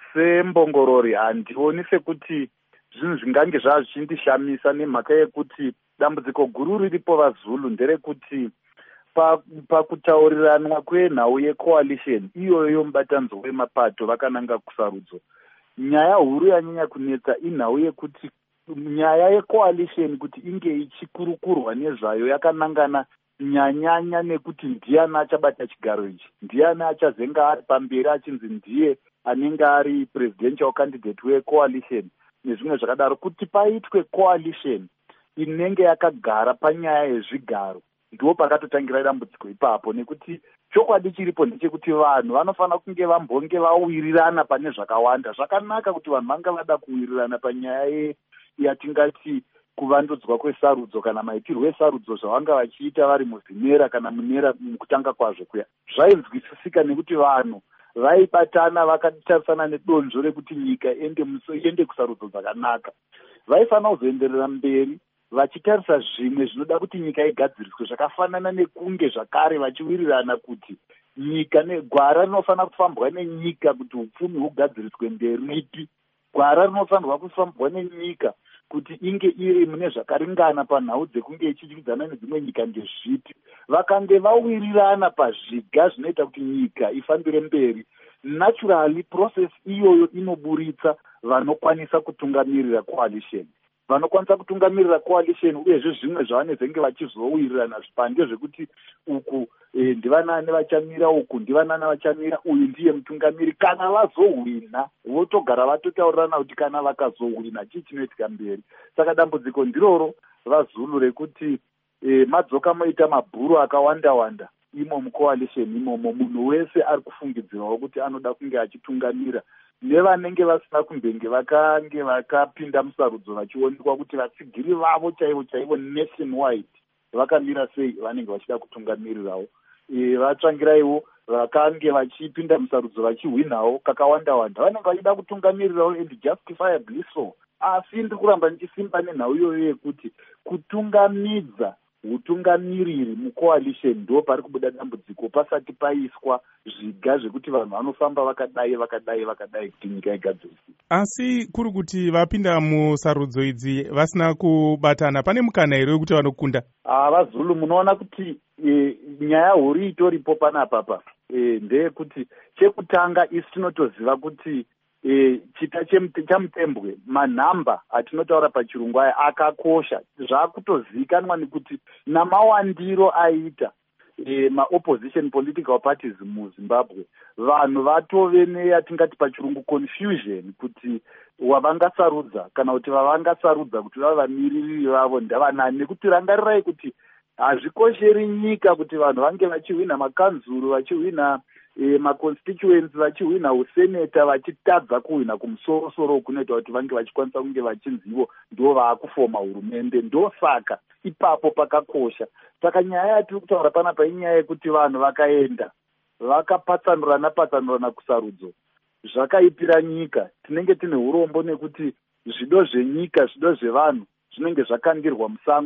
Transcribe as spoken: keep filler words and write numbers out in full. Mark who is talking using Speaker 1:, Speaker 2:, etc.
Speaker 1: sembongorori handioni sekuti zvinhu zvingange zvava zvichindishamisa nemhaka yekuti dambudziko guru riripo vaZulu nderekuti pakutauriranwa pa kwenhau yecoalition iyoyo yomubatanzwa wemapato vakananga kusarudzo. Nyaya huru yanyanya kunetsa inhau yekuti nyaya yecoalition kuti inge ichikurukurwa nezvayo yakanangana nyanyanya nekuti ndiani achabata chigaro ichi, ndiani achazenga ari pamberi achinzi ndiye anenge ari presidential candidate wecoalition nezvimwe zvakadaro, kuti paitwe coalition inenge yakagara panyaya yezvigaro. Ndipo pakatotangira dambudziko ipapo, nekuti chokwadi chiripo ndechekuti vanhu vanofanira kunge vambonge vawirirana pane zvakawanda. Zvakanaka kuti vanhu vanga vada kuwirirana panyaya yatingati kuvandudzwa kwesarudzo kana maitirwo esarudzo zvavanga vachiita vari muzimera kana munera mukutanga kwazvo kuya. Zvainzwisisika nekuti vanhu vaibatana vakatarisana nedonzvo rekuti nyika ende ende kusarudzo dzakanaka. Vaifanira kuzoenderera mberi vachitarisa zvimwe zvinoda kuti nyika igadziriswe, zvakafanana nekunge zvakare vachiwirirana kuti nyika negwara rinofanira kufambwa nenyika kuti upfumi hugadziriswe mberipi, gwara rinofanirwa kufambwa nenyika kuti inge iri mune zvakaringana panhau dzekunge ichidyidzana nedzimwe nyika ndezvipi. Vakange vawirirana pazviga zvinoita kuti nyika ifambire mberi, naturally process iyoyo inoburitsa vanokwanisa kutungamirira coalition. Vanokwanisa kutungamirira coalition uyezve zvimwe zvavanezenge vachizowirirana zvipande zvekuti uku e, ndivanani vachamira, uku ndivanani vachamira, uyu ndiye mutungamiri. Kana vazohwina votogara vatotaurirana kuti kana vakazohwina chii chinoitika mberi. Saka dambudziko ndiroro vaZulu rekuti e, madzoka moita mabhuru akawanda wanda imo mucoalition imomo, munhu wese ari kufungidzirawo kuti anoda kunge achitungamira, nevanenge vasina kumbenge vakange vakapinda musarudzo vachionekwa kuti vatsigiri vavo chaivo chaivo nation wide vakamira sei vanenge vachida kutungamirirawo. E, vatsvangiraiwo vakange vachipinda musarudzo vachihwinawo kakawanda wanda vanenge vachida kutungamirirawo and justifiably so. Asi ndiri kuramba ndichisimba nenhau iyoyo yekuti kutungamidza utungamiriri mucoalition ndo pari kubuda dambudziko pasati paiswa zviga zvekuti vanhu vanofamba vakadai vakadai vakadai kuti nyika igadziriswe.
Speaker 2: Asi kuri kuti vapinda musarudzo idzi vasina kubatana, pane mukana here wekuti vanokunda?
Speaker 1: Ah, vaZulu munoona kuti e, nyaya huru itoripo panapapa e, ndeyekuti chekutanga isi tinotoziva kuti E, chita chamutembwe manhamba atinotaura pachirungu aya akakosha. Zvakutozikanwa nekuti namawandiro aita e, maopposition political parties muZimbabwe vanhu vatove neyatingati pachirungu confusion kuti wavangasarudza kana kuti vavangasarudza kuti vava vamiriri vavo ndavanani, nekuti rangarirai kuti hazvikosheri nyika kuti vanhu vange vachihwina makanzuru, vachihwina E, maconstituents vachihwina useneta vachitadza kuhwina kumusoro-soro kunoita kuti vange vachikwanisa kunge vachinzivo ndo vaakufoma hurumende. Ndo saka ipapo pakakosha. Saka nyaya yatiri kutaura panapa inyaya yekuti vanhu vakaenda vakapatsanurana patsanurana kusarudzo zvakaipira nyika. Tinenge tine urombo nekuti zvido zvenyika, zvido zvevanhu zvinenge zvakandirwa musango.